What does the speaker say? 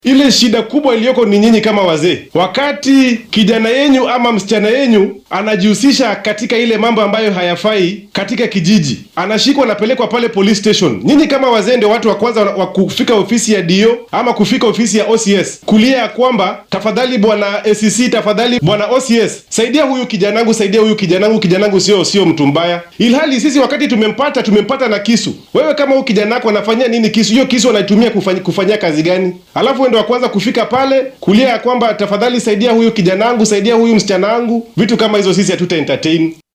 Ile shida kubwa iliyoko ni nyinyi kama wazee. Wakati kijana yenyu ama msichana yenyu anajihusisha katika ile mambo ambayo hayafai katika kijiji, anashikwa na pelekwa pale police station. Nyinyi kama wazee ndio watu wa kwanza wa kufika ofisi ya DO ama kufika ofisi ya OCS kulia ya kwamba tafadhali bwana ACC, tafadhali bwana OCS, saidia huyu kijanangu, saidia huyu kijanangu, kijanangu sio mtu mbaya. Ilhali sisi wakati tumempata na kisu. Wewe kama huyu kijanako anafanyia nini kisu? Hiyo kisu anaitumia kufanyia kazi gani? Alafu ndio wa kwanza kufika pale kulia ya kwamba tafadhali saidia huyu kijanangu, saidia huyu msichana wangu. Vitu kama hizo sisi hatuta entertain.